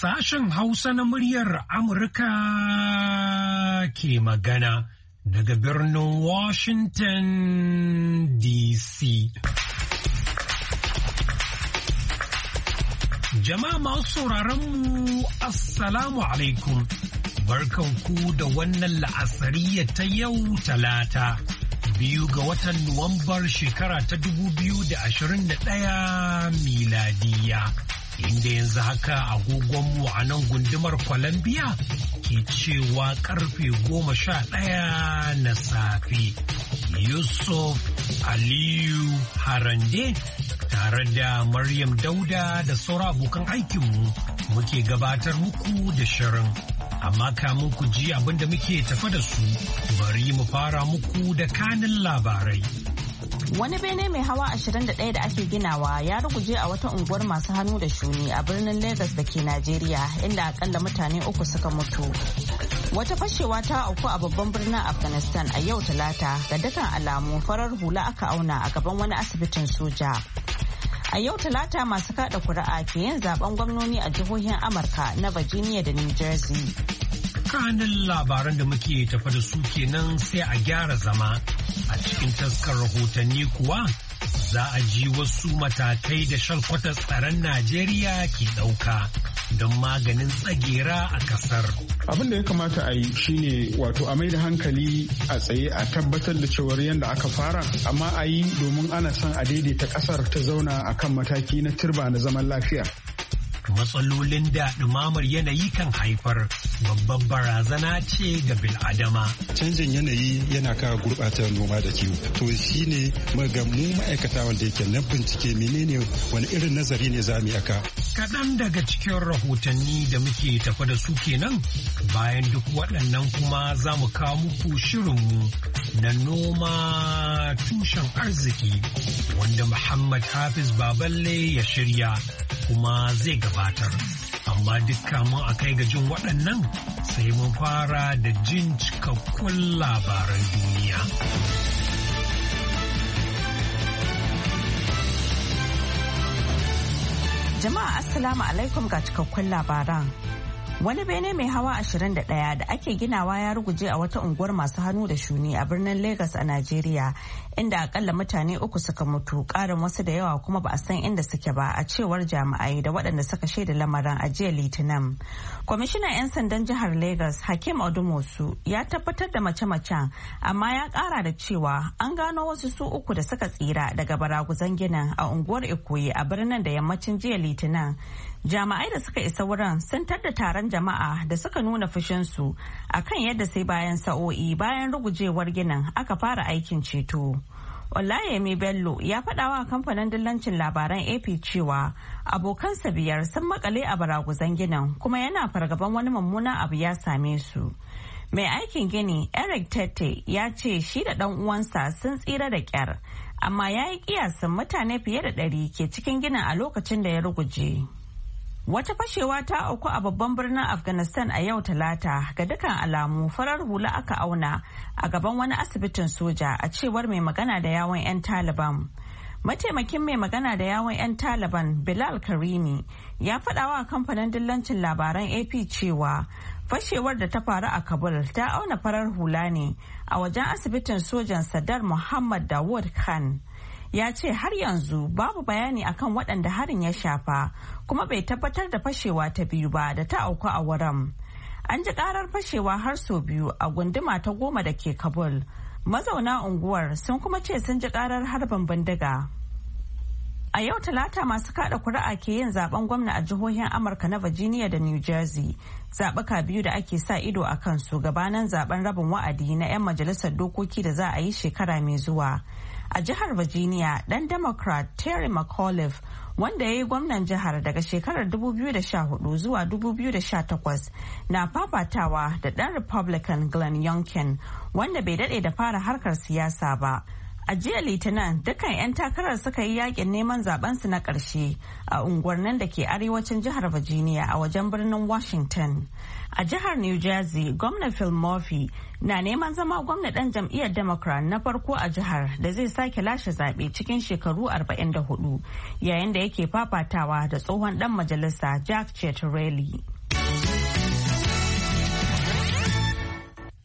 Sashen Hausa na muryar Amurka ke magana daga birnin Washington DC. Jama'a masu sauraronmu, Assalamu alaikum. Barkanku da wannan la'asariya ta yau Talata, 2 ga watan Nuwambar shekara ta 2021 miladiya. Inda yanzu haka agogonmu a nan gundumar Columbia ke cewa karfe 11 na safe. Yusuf Aliyu Harande tare da Maryam Dauda da sauran abokan aikinmu muke gabatar muku da shirin. Amma kamun ku ji abin da muke tafa da su, bari mu fara muku da kanin labarai. Wani bene mai hawa 21 da ake ginawa ya ruguje a wata unguwar masu hannu da shuni a birnin Legas da ke Najeriya, inda akalla mutane 3 suka mutu. Wata fashewa ta auku a babban birnin Afghanistan a yau Talata, ga dukkan alamu farar hula aka auna a gaban wani asibitin soja. A yau Talata masu kada kuri'a ke yin zaben gwamnoni a jihohin Amurka na Virginia da New Jersey. Kanin labaran da muke tafa da su kenan, sai a gyara zama. A cikin taskar rahotanni kuwa za a ji wasu matakai da shalkwatar tsaron Najeriya ke ɗauka don maganin tsagera a kasar. Abin da ya kamata a yi shine wato a mai da hankali a tsaye a tabbatar da cewar yadda aka fara, amma a yi domin ana son a daidaita kasar ta zauna akan mataki na turba na zaman lafiya. Matsalolin da ɗumamar yanayi kan haifar babban barazana ce ga bil'adama. Canjin yanayi yana kawo gurɓatar noma da kiwo. To shi ne mu ma'aikata wanda yake na bincike menene wani irin nazari ne za mu yi aka. Kaɗan daga cikin rahotanni da muke tafa da su kenan, bayan duk waɗannan kuma za mu kawo muku shirinmu na noma tushen arziki wanda Muhammad Hafiz Baballe ya shirya kuma zai gabatar. Amma dukka mun a kai ga jin waɗannan sai mun fara da jin cikakkun labaran duniya. Jama'a Assalamu alaikum ga cikakkun labaran. Wani bene mai hawa 21 da ake ginawa ya ruguje a wata unguwar masu hannu da shuni a birnin Legas a Najeriya, inda akalla mutane 3 suka mutu, ƙarin wasu da yawa kuma ba a san inda suke ba, a cewar jami'ai da waɗanda suka shaida lamarin a jiya Litinin. Kwamishinan 'yan sandan jihar Legas Hakim Odumosu ya tabbatar da mace-macen, amma ya ƙara da cewa an gano wasu su 3 da suka tsira daga baraguzan ginin a unguwar Ikoyi a birnin da yammacin jiya Litinin. Jami'ai da suka isa wurin sun tadda taron jama'a da suka nuna fushinsu akan yadda sai bayan sa'o'i bayan rugujewar ginin aka fara aikin ceto. Olayemi Bello ya faɗawa kamfanin dillancin labaran AP cewa abokansa 5 sun makale a baraguzan ginin kuma yana fargaban wani mummunan abu ya same su. Mai aikin gini Eric Tete ya ce shi da ɗan uwansa sun tsira da ƙyar, amma ya yi kiyasin mutane fiye da 100 ke cikin ginin a lokacin da ya ruguje. Wata fashewa ta auku a babban birnin Afghanistan a yau Talata, ga dukkan alamu farar hula aka auna a gaban wani asibitin soja, a cewar mai magana da yawon 'yan Taliban. Mataimakin mai magana da yawon 'yan Taliban Bilal Karimi ya faɗawa kamfanin dillancin labaran AP cewa fashewar da ta faru a Kabul ta auna farar hula ne a wajen asibitin sojan Sadar Muhammad Dawud Khan. Ya ce har yanzu babu bayani akan waɗanda harin ya shafa, kuma bai tabbatar da fashewa ta biyu ba da ta auku a wurin. An ji karar fashewa har sau 2 a gunduma ta 10 da ke Kabul. Mazauna unguwar sun kuma ce sun ji karar harbin bindiga. A yau Talata masu kada kuri'a ke yin zaben gwamna a jihohin Amurka na Virginia da New Jersey. Zaɓuka 2 da ake sa ido a kansu gabanin zaben rabin wa'adi na 'yan majalisar dokoki da za a yi shekara mai zuwa. A jihar Virginia, ɗan Democrat Terry McAuliffe, wanda ya yi gwamnan jihar daga shekarar 2014 zuwa 2018, na fafatawa da ɗan Republican Glenn Youngkin, wanda bai daɗe da fara harkar siyasa ba. A jiya Litinin, dukkan 'yan takarar suka yi yakin neman zabensu na ƙarshe a unguwannin da ke arewacin jihar Virginia a wajen birnin Washington. A jihar New Jersey, gwamna Phil Murphy na neman zama gwamna ɗan jam'iyyar Democrat na farko a jihar da zai sake lashe zaɓe cikin shekaru 44, yayin da yake fafatawa da tsohon ɗan majalisa Jack Ciattarelli.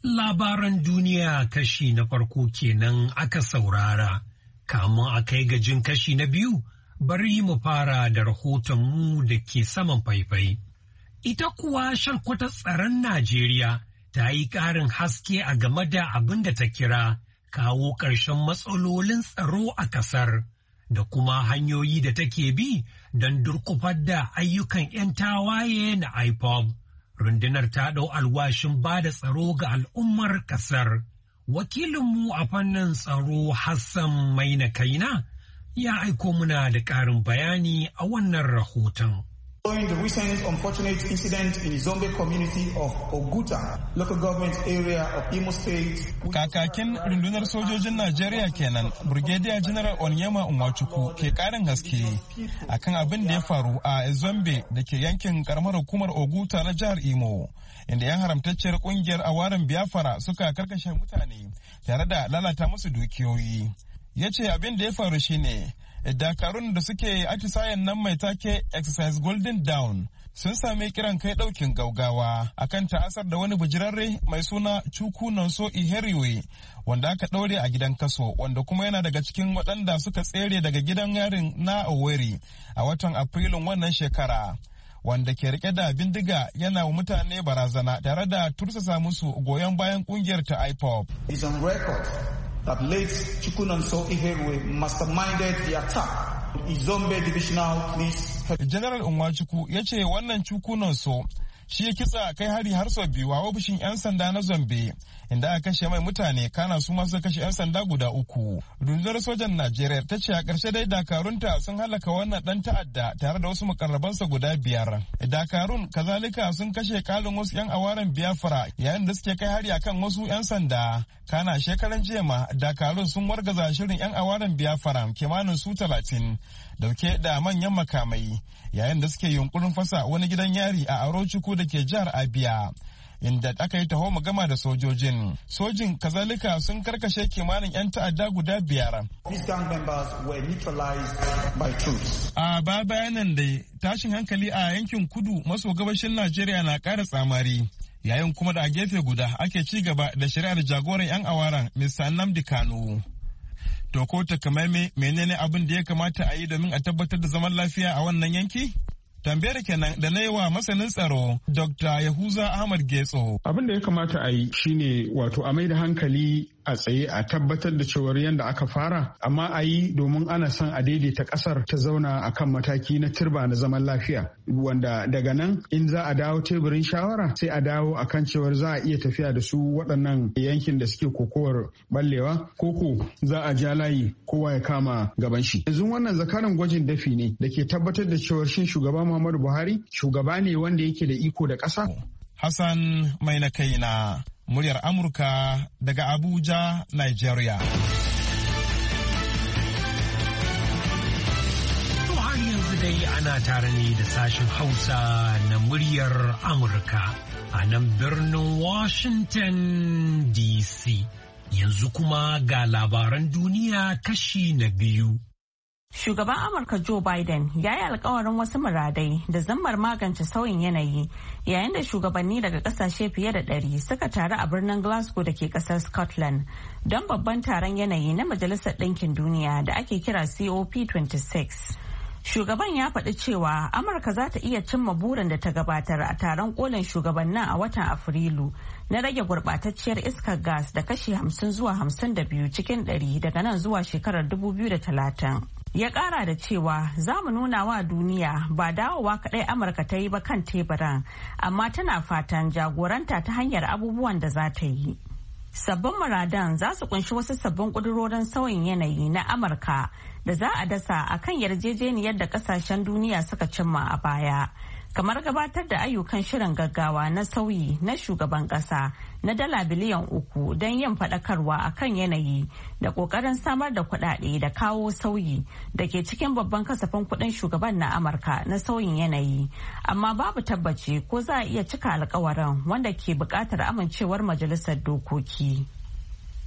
Labaran duniya kashi na farko kenan aka saurara, kamun a kai gajin kashi na biyu, bari mu fara da rahotonmu da ke saman faifai. Ita kuwa shalkwatar tsaron Najeriya ta yi ƙarin haske a game da abin da ta kira kawo ƙarshen matsalolin tsaro a ƙasar, da kuma hanyoyi da take bi don durƙufar da ayyukan 'yan tawaye na IPOB. Rundunar ta ɗau alwashin ba da tsaro ga al'ummar ƙasar. Wakilinmu a fannin tsaro Hassan Maina Kaina ya aiko muna da ƙarin bayani a wannan rahoton. Following the recent unfortunate incident in the Zombe community of Oguta, local government area of Imo State. Kakakin rundunar sojojin Najeriya kenan, Brigadier General Onyema Nwachukwu ke karin haske akan abin da ya faru a Zombe da ke yankin karamar hukumar Oguta na jihar Imo, inda yan haramtacciyar kungiyar Awaran Biafra suka karkashe mutane tare da lalata musu dukiyoyi. Ya ce abin da ya faru shine dakarun da suke atisayen nan mai take exercise golden dawn sun sami kiran kai daukin gaugawa akan ta'asar da wani bijirarre mai suna Chukwu Nonso Iheriwe wanda aka daure a gidan kaso, wanda kuma yana daga cikin waɗanda suka tsere daga gidan yarin na Owerri a watan Afrilun wannan shekara, wanda ke rike da bindiga yana wa mutane barazana tare da tursasa musu goyon bayan kungiyar ta IPOB. That late Chukwu Nonso Iheriwe masterminded the attack on Izombe Divisional Police. General Nwachukwu ya ce wannan Chukwu Nonso shi ya kitsa kai hari har sau biyu a ofishin 'yan sanda na Zombe, inda aka kashe mai mutane kana su masu kashe 'yan sanda guda 3. Rundunar sojan Najeriya ta ce a ƙarshe dai dakarunta sun halaka wannan ɗan ta'adda tare da wasu mukarrabansa guda 5. Dakarun kazalika sun kashe kalin wasu 'yan awaren Biafra yayin da suke kai hari akan wasu 'yan sanda. Kana shekaran jiya ma dakarun sun wargaza shirin 'yan awaren Biafra kimanin su 30 dauke da manyan makamai yayin da suke yunkurin fasa wani gidan yari a Arochukwu da ke jihar Abia, inda aka yi taho gama da sojojin. Sojin kazalika sun karkashe kimanin 'yan ta'adda guda 5. These gang members were neutralized by troops. A bayanan da tashin hankali a yankin kudu maso gabashin Najeriya na ƙara tsamari, yayin kuma da a gefe guda ake ci gaba da shari'ar jagoran 'yan awaran Mr. Nnamdi Kanu. To ko takamaimai menene abin da ya kamata a yi domin a tabbatar da zaman lafiya a wannan yanki? Tambayar kenan da na yi wa masanin tsaro Dr. Yahuza Ahmad Getso. Abin da ya kamata a yi shine wato a mai da hankali a tsaye a tabbatar da cewar yadda aka fara, amma a yi domin ana son a daidaita kasar ta zauna a kan mataki na turba na zaman lafiya, wanda daga nan in za a dawo teburin shawara sai a dawo a kan cewar za a iya tafiya da su waɗannan yankin da suke kokowar ballewa, koko za a ja layi kowa ya kama gaban shi. Yanzu wannan zakaran gwajin dafi ne da ke tabbatar da cewar shin shugaba Muhammadu Buhari shugaba ne wanda yake da iko da ƙasa. Hassan mai na kaina, muryar Amurka daga Abuja, Nigeria. To har yanzu dai ana tare ne da sashen Hausa na muryar Amurka a nan birnin Washington DC. Yanzu kuma ga labaran duniya kashi na biyu. Shugaban Amurka Joe Biden ya yi alkawarin wasu muradai da zammar magance sauyin yanayi yayin da shugabanni daga kasashe fiye da 100 suka taru a birnin Glasgow da ke kasar Scotland don babban taron yanayi na Majalisar Ɗinkin Duniya da ake kira COP26. Shugaban ya faɗi cewa Amurka za ta iya cimma burin da ta gabatar a taron kolin shugabannin a watan Afrilu na rage gurɓatacciyar iskar gas da kashi 50 zuwa 52 cikin 100 daga nan zuwa shekarar 2030. Ya ƙara da cewa za mu nuna wa duniya ba dawowa kaɗai Amurka ta yi ba kan teburan, amma tana fatan jagoranta ta hanyar abubuwan da za ta yi. Sabbin muradan za su kunshi wasu sabbin ƙudurorin sauyin yanayi na Amurka da za a dasa a kan yarjejeniyar da ƙasashen duniya suka cimma a baya, kamar gabatar da ayyukan shirin gaggawa na sauyi na shugaban ƙasa na $1 biliyan don yin faɗakarwa a kan yanayi da ƙoƙarin samar da kuɗaɗe da kawo sauyi da ke cikin babban kasafin kuɗin shugaban na Amurka na sauyin yanayi. Amma babu tabbaci ko za a iya cika alkawarin wanda ke buƙatar amincewar majalisar dokoki.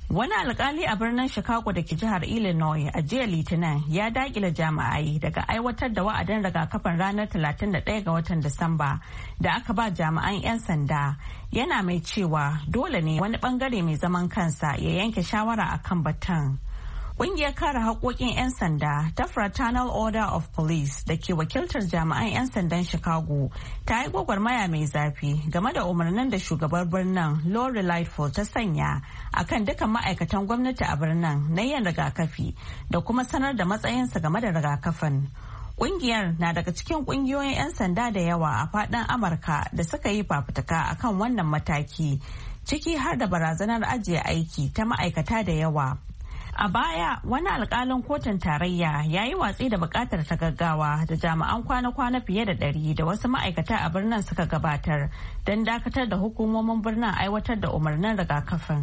Wani alkali a birnin Chicago da ke jihar Illinois a jiya Litinin ya dakile jami'ai daga aiwatar da wa'adin rigakafin ranar 31 ga watan Disamba da aka ba jami'an 'yan sanda. Yana mai cewa dole ne wani bangare mai zaman kansa ya yanke shawara akan batun. Ƙungiyar kare haƙoƙin 'yan sanda ta Fraternal Order of Police da ke wakiltar jami'an 'yan sandan Chicago ta yi gwagwarmaya mai zafi game da umarnin da shugabar birnin Lori Lightfoot ta sanya akan dukkan ma'aikatan gwamnati a birnin na yin rigakafi da kuma sanar da matsayinsa game da rigakafin. Ƙungiyar na daga cikin ƙungiyoyin 'yan sanda da yawa a faɗin Amurka da suka yi fafutuka akan wannan mataki, ciki har da barazanar ajiye aiki ta ma'aikata da yawa. A baya, wani alkalin kotun tarayya ya yi watsi da bukatar ta gaggawa da jami'an kwana-kwana fiye da 100 da wasu ma'aikata a birnin suka gabatar don dakatar da hukumomin birnin aiwatar da umarnin rigakafin.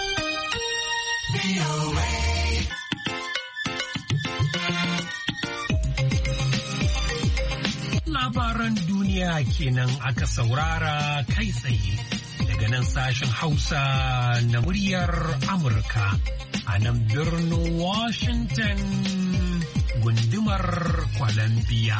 Labaran duniya kenan aka saurara kai tsaye daga nan sashen Hausa na muryar Amurka. A nan birnin Washington gundumar Columbia.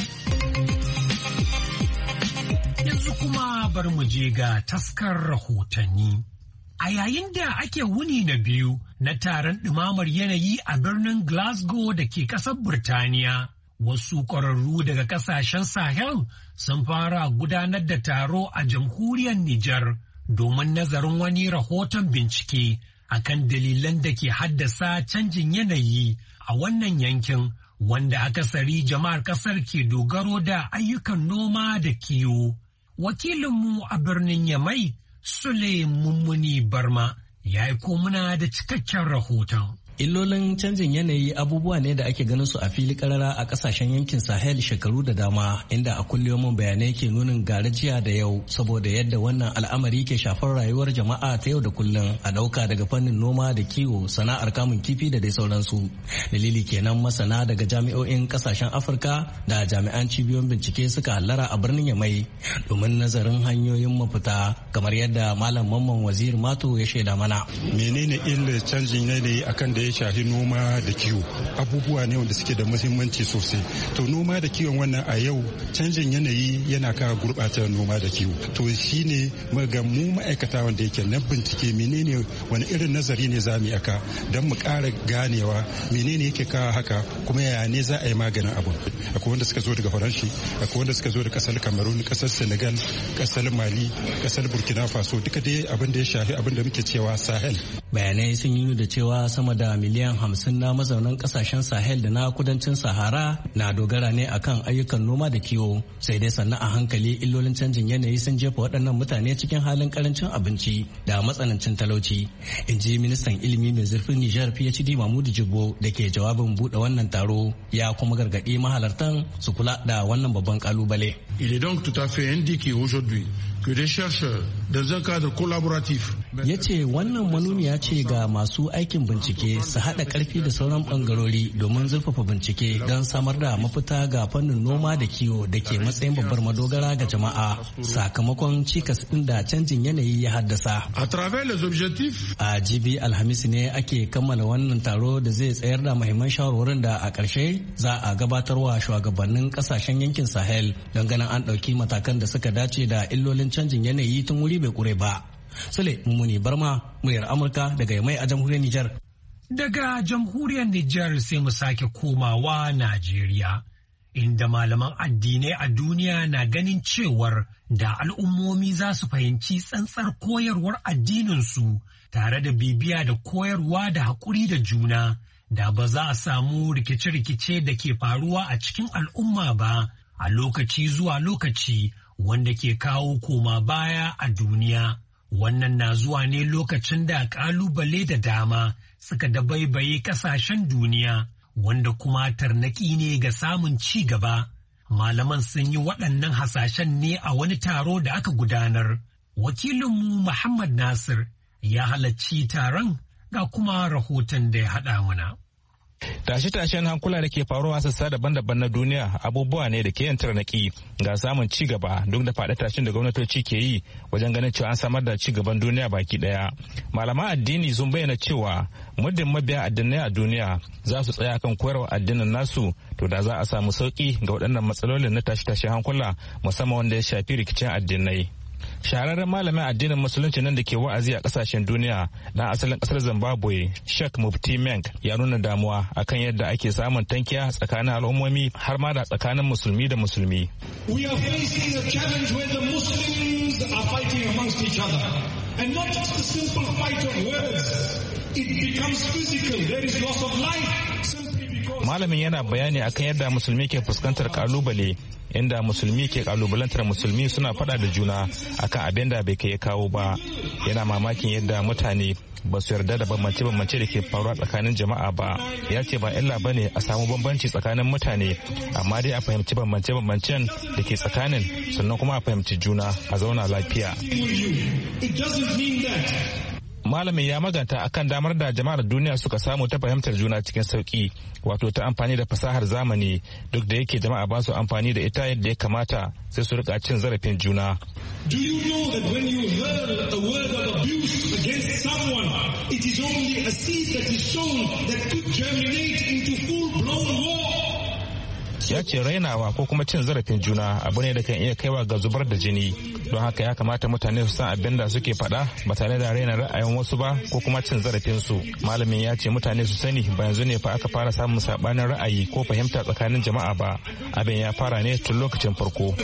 Yanzu kuma bar mu je ga taskar rahotanni. A yayin da ake wuni na biyu na taron ɗumamar yanayi a birnin Glasgow da ke ƙasar Burtaniya, wasu ƙwararru daga ƙasashen Sahel sun fara gudanar da taro a jamhuriyar Nijar domin nazarin wani rahoton bincike akan dalilan da ke haddasa canjin yanayi a wannan yankin wanda akasari jama'ar kasar ke dogaro da ayyukan noma da kiwo. Wakilinmu a birnin Yamai, Sule Mummuni Barma, ya aiko muna da cikakken rahoton. Illolin canjin yanayi abubuwa ne da ake ganin su a fili karara a kasashen yankin Sahel shekaru da dama, inda a kulliyomin bayanai ke nunin garajiya da yau saboda yadda wannan al'amari ke shafar rayuwar jama'a ta yau da kullum, a dauka daga fannin noma da kiwo, sana'ar kamun kifi da dai sauransu. Dalili kenan masana daga jami'o'in kasashen Afirka da jami'an cibiyoyin bincike suka hallara a birnin Yamai domin nazarin hanyoyin mafita, kamar yadda Malam Mamman Waziri Mato ya shaida mana. Menene illar canjin yanayi akan da ya shafi noma da kiwo? Abubuwa ne wanda suke da muhimmanci sosai. To noma da kiwon wannan a yau canjin yanayi yana kawo gurɓatar noma da kiwo. To shine ga mu ma'aikata wanda yake na bincike menene wani irin nazari ne za mu yi aka don mu ƙara ganewa menene yake kawo haka kuma yaya ne za a yi maganin abu. Akwai wanda suka zo daga Faranshi, akwai wanda suka zo da kasar Cameroon, kasar Senegal, kasar Mali, kasar Burkina Faso, duka dai abin da ya shafi abin da muke cewa Sahel. Bayanai sun yi da cewa sama da miliyan 50 na mazaunan kasashen Sahel da na kudancin Sahara na dogara ne akan ayyukan noma da kiwo, sai dai sannan a hankali illolin canjin yanayi sun jefa waɗannan mutane cikin halin karancin abinci da matsanancin talauci, in ji ministan ilimi mai zurfin Nijar PhD Mahmudu Jibo da ke jawabin buɗe wannan taro, ya kuma gargaɗi mahalartan su kula da wannan babban kalubale. Il est donc tout à fait indiqué aujourd'hui que des chercheurs dans un cadre collaboratif. Ya ce wannan manuniya ce ga masu aikin bincike su haɗa ƙarfi da sauran ɓangarori domin zurfafa bincike don samar da mafita ga fannin noma da kiwo da ke matsayin babbar madogara ga jama'a sakamakon cikas ɗin da canjin yanayi ya haddasa. A travers les objectifs. A jibi Alhamis ne ake kammala wannan taro da zai tsayar da muhimman shawarwarin da a ƙarshe za a gabatarwa shugabannin ƙasashen yankin Sahel don ganin an ɗauki matakan da suka dace da illolin canjin yanayi tun wuri bai kure ba. Sule Mummuni Barma, muryar Amurka daga Yamai a jamhuriyar Nijar. Daga jamhuriyar Nijar sai mu sake komawa Najeriya, inda malaman addinai a duniya na ganin cewar da al'ummomi za su fahimci tsantsar koyarwar addininsu tare da bibiya da koyarwa da haƙuri da juna, da ba za a samu rikice-rikice da ke faruwa a cikin al'umma ba a lokaci zuwa lokaci, wanda ke kawo koma baya a duniya. Wannan na zuwa ne lokacin da ƙalubale da dama suka dabaibaye ƙasashen duniya, wanda kuma tarnaki ne ga samun ci gaba. Malaman sun yi waɗannan hasashen ne a wani taro da aka gudanar. Wakilinmu Muhammad Nasir ya halarci taron, ga kuma rahoton da ya haɗa mana. Tashe-tashen hankula da ke faruwa sassa daban-daban na duniya abubuwa ne da ke yin tarnaki ga samun ci gaba duk da faɗi tashin da gwamnatoci ke yi wajen ganin cewa an samar da ci gaban duniya baki ɗaya. Malaman addini sun bayyana cewa muddin mabiya addinai a duniya za su tsaya kan koyarwa addinin nasu to da za a samu sauki ga waɗannan matsalolin na tashe-tashen hankula musamman wanda ya shafi rikicin addinai. Shahararren malamin addinin musulunci nan da ke wa'azi a kasashen duniya na asalin kasar Zimbabwe Sheikh Mufti Menk ya nuna damuwa akan yadda ake samun tankiya tsakanin al'ummomi har ma da tsakanin musulmi da musulmi. We are facing a challenge where the Muslims are fighting amongst each other and not just a simple fight of words. It becomes physical. There is loss of life simply because Malamin yana bayani akan yadda musulmi ke fuskantar kalubale inda musulmi ke kalubalantar musulmi suna fada da juna akan abin da bai kai kawo ba. Yana mamakin yadda mutane ba su yarda da bambance-bambance da ke faruwa tsakanin jama'a ba. Ya ce ba illa ba ne a samu bambanci tsakanin mutane amma dai a fahimci bambance-bambancen da ke tsakanin sannan kuma a fahimci juna a zauna lafiya. Malamin ya maganta akan damar da jama'ar duniya suka samu ta fahimtar juna cikin sauki wato ta amfani da fasahar zamani duk da yake jama'a ba su amfani da ita yadda ya kamata sai su rika cin zarafin juna. Do you know that when you hurl a word of abuse against someone, it is only a seed that is sown that could germinate into full-blown war? Ya ce rainawa ko kuma cin zarafin juna abu ne da kan iya kaiwa ga zubar da jini don haka ya kamata mutane su san abin da suke faɗa ba tare da raina ra'ayin wasu ba ko kuma cin zarafin su. Malamin ya ce mutane su sani ba yanzu ne fa aka fara samun sabanin ra'ayi ko fahimta tsakanin jama'a ba, abin ya fara ne tun lokacin farko.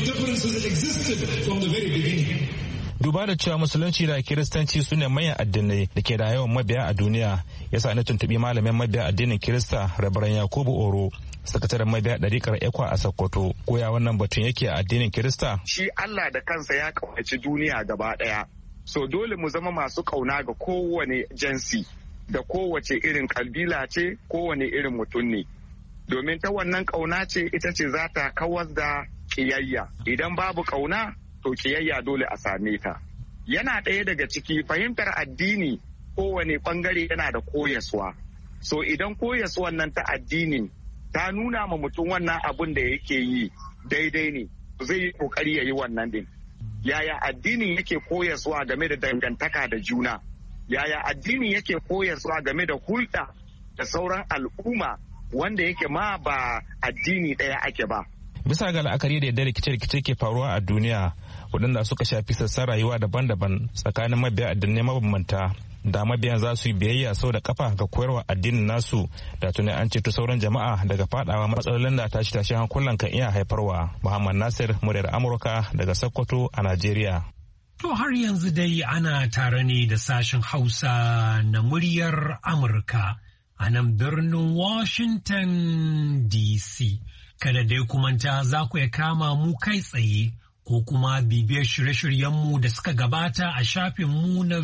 Duba da cewa musulunci da kiristanci su ne manyan addinai da ke da yawan mabiya a duniya ya sa na tuntuɓi malamin mabiya addinin kirista Rabaran Yakubu Oro, sakataren mabiya ɗarikar Ekwa a Sokoto. Koya wannan batun yake a addinin kirista? Shi Allah da kansa ya kaunaci duniya gaba ɗaya. So dole mu zama masu kauna ga kowane jinsi da kowace irin kabila ce, kowane irin mutum ne. Domin ta wannan kauna ce ita ce za ta kawar da kiyayya. Idan babu kauna to kiyayya dole a same ta. Yana ɗaya daga ciki fahimtar addini kowane ɓangare yana da koyaswa. So idan koyaswan nan ta addini ta nuna ma mutum wannan abun da yake yi daidai ne, zai yi kokari ya yi wannan din. Yaya addinin yake koyaswa game da dangantaka da juna? Yaya addini yake koyaswa game da hulɗa da sauran al'umma wanda yake ma ba addini ɗaya ake ba? Bisa ga la'akari da yadda rikice-rikice ke faruwa a duniya waɗanda suka shafi sassan rayuwa daban-daban tsakanin mabiya addinai mabambanta, da mabiyan za su yi biyayya sau da kafa ga koyarwa addinin nasu da tuni an ceto sauran jama'a daga fadawa matsalolin da tashi hankulan kan iya haifarwa. Muhammad Nasir, muryar Amurka daga Sokoto a Najeriya. To har yanzu dai ana tare ne da sashen Hausa na muryar Amurka a nan birnin Washington DC. Kada dai kumanta za ku ya kama mu kai tsaye ko kuma bibiyar shirye-shiryenmu da suka gabata a shafinmu na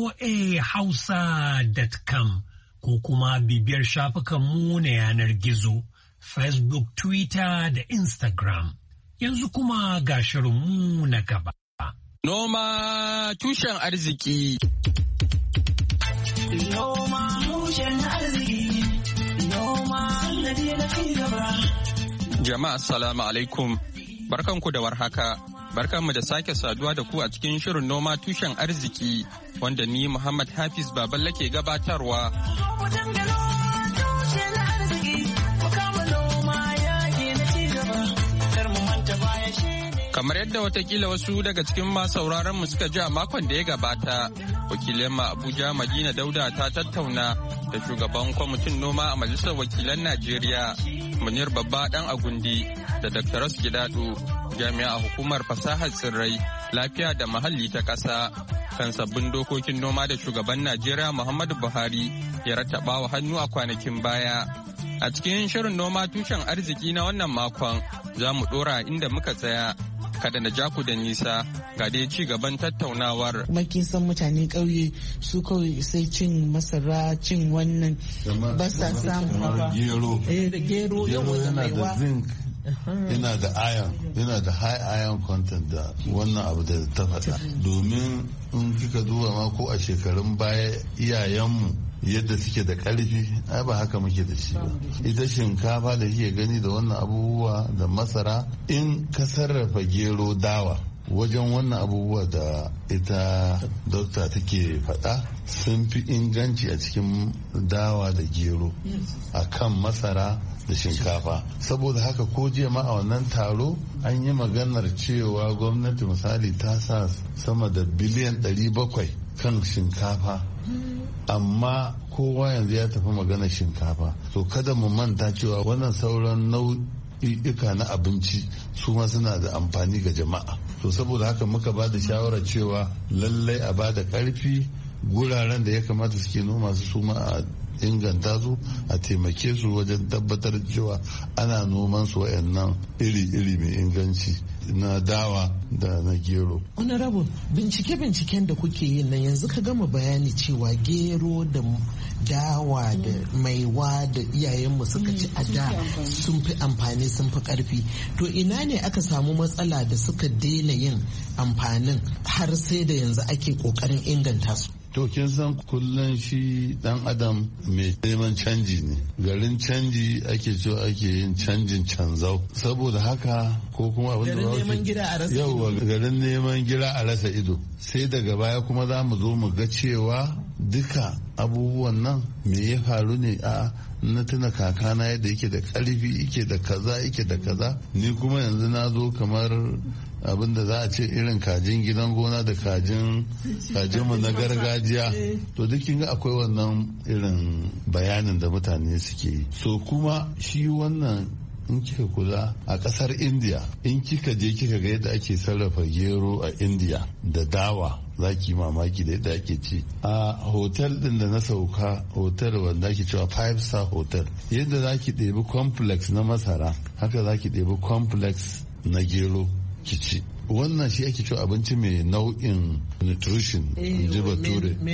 voahausa.com ko kuma bibiyar shafukanmu na yanar gizo, Facebook, Twitter da Instagram. Yanzu kuma ga shirinmu na gaba. Noma tushen arziki. Noma tushen arziki. Noma sannadi na cigaba. Jama'a assalamu alaikum. Barkanku da warhaka. Barkanmu da sake saduwa da ku a cikin shirin noma tushen arziki wanda ni Muhammad Hafiz Baballe ke gabatarwa. Kamar yadda watakila wasu daga cikin masu sauraron mu suka ji a makon da ya gabata, wakilin ma Abuja Madina Dauda ta tattauna da shugaban kwamitin noma a Majalisar Wakilan Najeriya, Munir Babba Dan Agundi, da Dr. Ras Gidado, jami'a a hukumar fasahar tsirrai, lafiya da muhalli ta ƙasa, kan sabbin dokokin noma da shugaban Najeriya Muhammadu Buhari ya rattaba wa hannu a kwanakin baya. A cikin shirin noma tushen arziki na wannan makon, za mu ɗora inda muka tsaya. Kada na ja ku da nisa, ga dai ci gaban tattaunawar. Makin san mutane ƙauye su kawai sai cin masara, cin wannan ba sa samu ba. Gero yana da zinc, yana da iron, yana da high iron content da wannan abu da ta faɗa. Domin in kika duba ma ko a shekarun baya iyayenmu yadda suke da karfi ai ba haka muke da shi ba. Ita shinkafa da kike gani da wannan abubuwa da masara, in ka sarrafa gero, dawa, wajen wannan abubuwa da ita dokta take faɗa sun fi inganci a cikin dawa da gero a kan masara da shinkafa. Saboda haka ko jiya ma a wannan taro an yi maganar cewa gwamnati misali ta sa sama da biliyan 700 kan shinkafa, amma kowa yanzu ya tafi maganar shinkafa. To kada mu manta cewa wannan sauran nau'ika na abinci su ma suna da amfani ga jama'a. To saboda haka muka ba da shawarar cewa lallai a ba da karfi guraren da ya kamata suke noma su ma a inganta su, a taimake su wajen tabbatar cewa ana noman su wayannan iri-iri mai inganci na dawa da na gero. Honorable, bincike-binciken da kuke yin nan yanzu ka gama bayani cewa gero da dawa da maiwa da iyayenmu suka ci a da sun fi amfani, sun fi karfi. To ina ne aka samu matsala da suka daina yin amfanin har sai da yanzu ake kokarin inganta su? To kin san kullum shi dan adam mai neman canji ne, garin canji ake cewa ake yin canjin canzau. Saboda haka ko kuma abin da garin neman gira a rasa ido, sai daga baya kuma za mu zo mu ga cewa duka abubuwan nan me ya faru ne a na tuna kakana yadda yake da karfi, yake da kaza, yake da kaza, ni kuma yanzu na zo kamar abin da za a ce irin kajin gidan gona da kajinmu na gargajiya. To duk kin ga akwai wannan irin bayanin da mutane suke yi. So kuma shi wannan in kika kula a kasar India, in kika je kika ga yadda ake sarrafa gero a India da dawa, za ki mamaki da yadda ake ci. A hotel din da na sauka, hotel wanda ake cewa 5-star hotel, yadda za ki ɗebi complex na masara haka za ki ɗebi complex na gero ki ci. Wannan shi ake cewa abinci mai nau'in nutrition, in ji bature, mai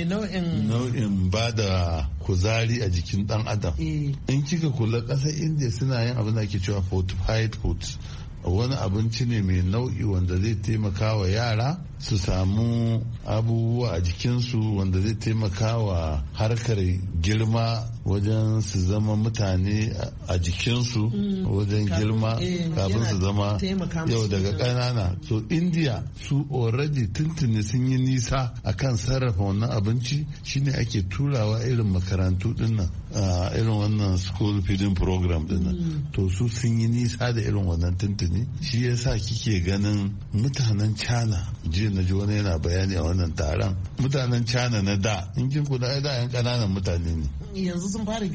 nau'in ba da kuzari a jikin dan adam. In kika kula ƙasar India suna yin abin da ake cewa fortified food, wani abinci ne mai nau'i wanda zai taimaka wa yara su samu abubuwa a jikinsu wanda zai taimaka wa harkar girma wajen su zama mutane a jikinsu wajen girma kafin su zama yau daga ƙanana. So India su already tuntuni sun yi nisa akan sarrafa wannan abinci, shine ake turawa irin makarantu dinnan, irin wannan school feeding program dinnan. To su sun yi nisa da irin wannan tuntuni, shi yasa kike ganin mutanen China, jiya na ji wani yana bayani a wannan taron, mutanen China na da in kin kula da yan ƙananan mutane ne, yanzu sun fara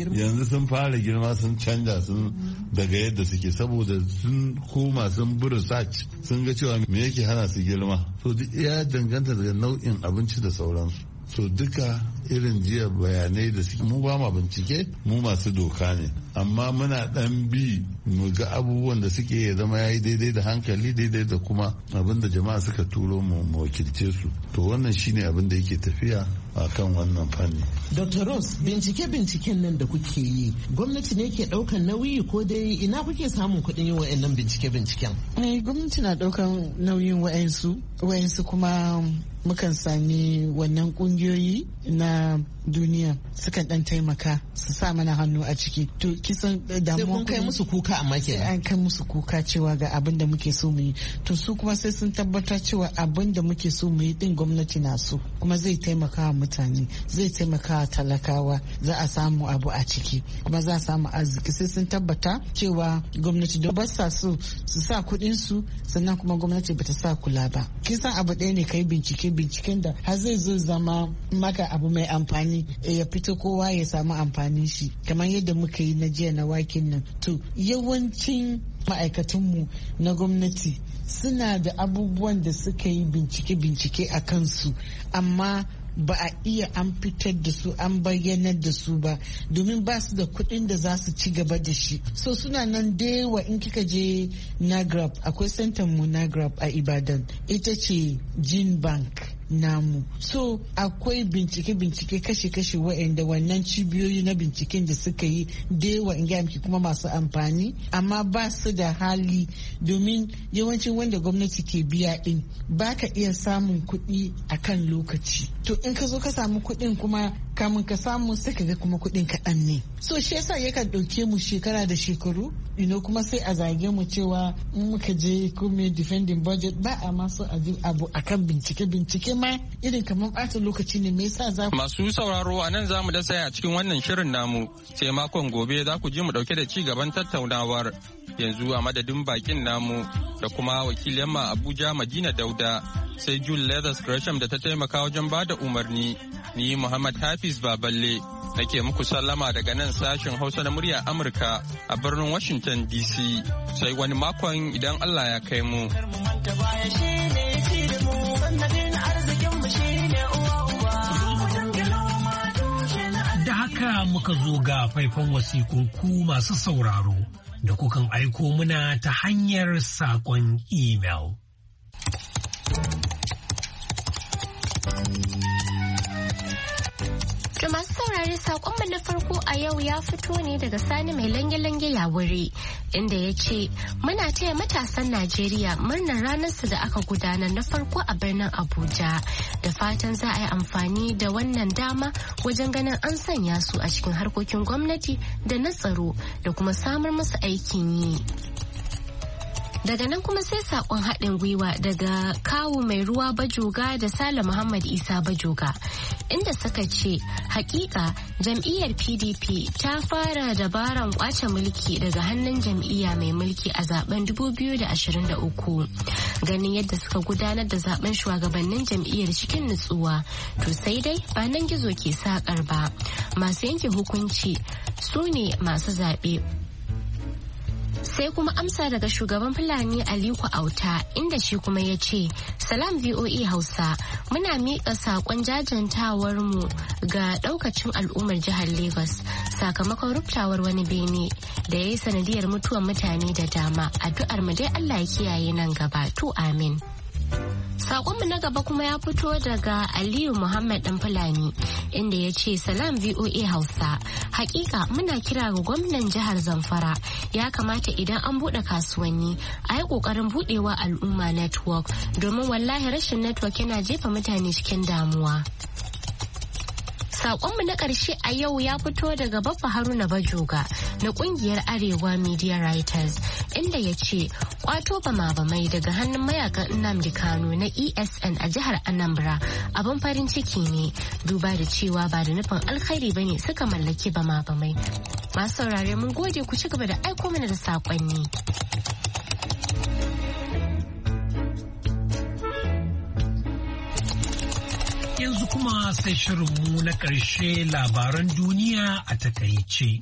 girma, sun canja sun daga yadda suke, saboda sun koma sun bi research sun ga cewa me yake hana su girma. So ya danganta daga nau'in abinci da sauransu. So duka irin jiya bayanai da suke, mu ba ma bincike, mu masu doka ne, amma muna dan bi mu ga abubuwan da suke ya zama yayi daidai da hankali, daidai da kuma abin da jama'a suka turo mu wakilce su. To wannan shine abin da yake tafiya a kan wannan fanni. Dr. Ross, binciken nan da kuke yi, gwamnati ne ke daukan nauyi ko dai ina kuke samun kuɗin yin wa'annan binciken? Gwamnati na daukan nauyin wa'ansu kuma mukan sami wannan kungiyoyi na duniya sukan dan taimaka su sa mana hannu a ciki. To kisan damuwa kun kai musu kuka, amma ke an kai musu kuka cewa ga abin da muke so mu yi, to su kuma sai sun tabbatar cewa abin da muke so mu yi din gwamnati na so, kuma zai taimaka wa mutane, zai taimaka wa talakawa, za a samu abu a ciki, kuma za a samu arziki. Sai sun tabbata cewa gwamnati da ba sa so su sa kuɗin su, sannan kuma gwamnati bata sa kula ba. Kisan abu ɗaya ne kai binciken da har zai zo zama maka abu mai amfani, ya fito kowa ya samu amfanin shi, kamar yadda muka yi na jiya na wakin nan. To yawancin ma'aikatanmu na gwamnati suna da abubuwan da suka yi bincike a kansu, amma ba a iya an fitar da su, an bayyanar da su ba, domin ba su da kuɗin da za su ci gaba da shi. So suna nan da yawa. In kika je NAGRAP, akwai santan mu NAGRAP a Ibadan, ita ce Gene Bank. namu. So akwai bincike kashe-kashe wa'anda wannan cibiyoyi na binciken da suka yi da yawa in gaya miki kuma masu amfani, amma ba su da hali domin yawancin wanda gwamnati ke biya din ba ka iya samun kuɗi a kan lokaci. To in ka zo ka samu kuɗin kuma kamun ka samu sai ka ga kuma kuɗin kaɗan ne. So shi yasa yakan ɗauke mu shekara da shekaru, kuma sai a zage mu cewa in muka je kuma defending budget ba a masu abu akan bincike ma irin kamar ɓata lokaci ne. Me yasa za masu sauraro a nan za mu dasa a cikin wannan shirin namu, sai makon gobe za ku ji mu ɗauke da ci gaban tattaunawar. Yanzu a madadin bakin namu da kuma wakilin ma Abuja Madina Dauda, sai Jule Leathers Gresham da ta taimaka wajen bada umarni. Ni Muhammad Hafiz Baballe nake muku sallama daga nan sashen Hausa na murya Amurka a birnin Washington DC. Sai wani makon idan Allah ya kai mu. Da haka muka zo ga faifan wasikunku masu sauraro da kukan aiko muna ta hanyar saƙon email. To masu saurare saƙonmu na farko a yau ya fito ne daga Sani mai lange-lange ya wuri, inda ya ce muna taya matasan Najeriya murnar ranarsu da aka gudanar na farko a birnin Abuja, da fatan za a yi amfani da wannan dama wajen ganin an sanya su a cikin harkokin gwamnati da na tsaro da kuma samar musu aikin yi. Daga nan kuma sai sakon haɗin gwiwa daga kawu mai ruwa Bajoga da Sale Muhammad Isa Bajoga, inda suka ce hakika jam'iyyar PDP ta fara dabaran kwace mulki daga hannun jam'iyya mai mulki a zaben 2023. Ganin yadda suka gudanar da zaben shugabannin jam'iyyar cikin nutsuwa, to sai dai ba nan gizo ke sakar ba. Masu yanke hukunci su ne masu zaɓe. Sai kuma amsa daga shugaban Fulani Aliko Auta, inda shi kuma ya ce, Salam VOA Hausa, muna miƙa saƙon jajantawar mu ga ɗaukacin al'ummar jihar Lagos sakamakon ruptawar wani bene da ya yi sanadiyar mutuwar mutane da dama. Addu'ar mu dai Allah ya kiyaye nan gaba, to amin. Sakonmu na gaba kuma ya fito daga Aliyu Muhammad Dan Fulani, inda ya ce Salam VOA Hausa. Hakika muna kira ga gwamnan jihar Zamfara, ya kamata idan an buɗe kasuwanni a yi ƙoƙarin buɗewa al'umma network, domin wallahi rashin network yana jefa mutane cikin damuwa. Sakonmu na ƙarshe a yau ya fito daga Baffa Haruna Bajoga na ƙungiyar Arewa Media Writers, inda ya ce kwato bama-bamai daga hannun mayakan Nnamdi Kanu na ESN a jihar Anambra abin farin ciki ne, duba da cewa ba da nufin alkhairi bane suka mallaki bama-bamai. Masu saurare mun gode, ku ci gaba da aiko mana da saƙonni. Yanzu kuma sai shirinmu na ƙarshe, labaran duniya a takaice.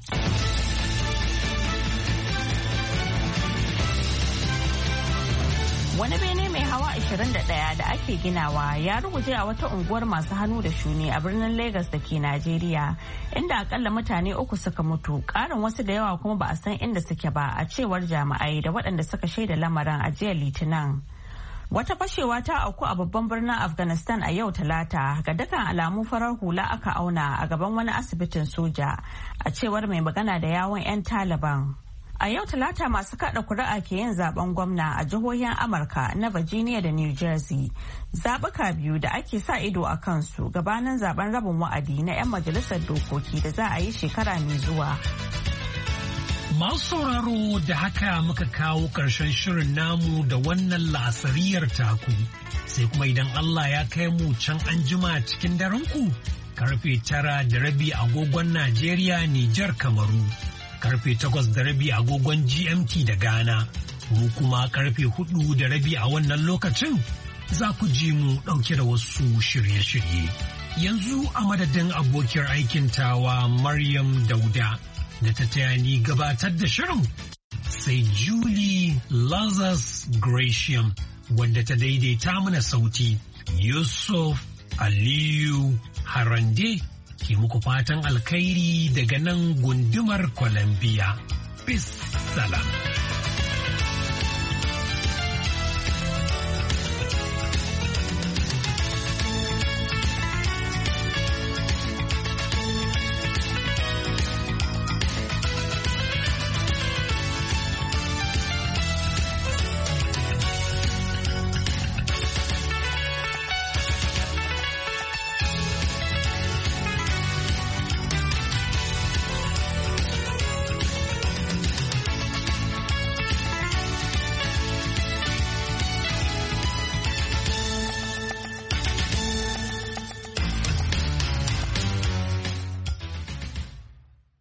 Wani bene mai hawa 21 da ake ginawa ya ruguje a wata unguwar masu hannu da shuni a birnin Legas da ke Najeriya, inda akalla mutane 3 suka mutu, ƙarin wasu da yawa kuma ba a san inda suke ba, a cewar jami'ai da waɗanda suka shaida lamarin a jiya Litinin. Wata fashewa ta auku a babban birnin Afghanistan a yau Talata, ga dukkan alamu farar hula aka auna a gaban wani asibitin soja, a cewar mai magana da yawun 'yan Taliban. A yau Talata masu kada kuri'a ke yin zaben gwamna a jihohin Amurka na Virginia da New Jersey. Zaɓuka biyu da ake sa ido a kansu gabanin zaben rabin wa'adi na 'yan majalisar dokoki da za a yi shekara mai zuwa. Masu sauraro, da haka muka kawo ƙarshen shirin namu da wannan la'asariyar taku. Sai kuma idan Allah ya kai mu can anjima cikin daren ku, karfe 9:30 agogon Najeriya, Nijar, Kamaru. Karfe 8:30 agogon GMT da Ghana, mu kuma karfe 4:30 a wannan lokacin za ku ji mu ɗauke da wasu shirye-shirye. Yanzu a madadin abokiyar aikin tawa Maryam Dauda da ta taya ni gabatar da shirin, sai Julie Lazarus Gratiam wadda ta daidaita mana sauti. Yusuf Aliyu Harande ke muku fatan alkhairi daga nan gundumar Columbia. Peace salam.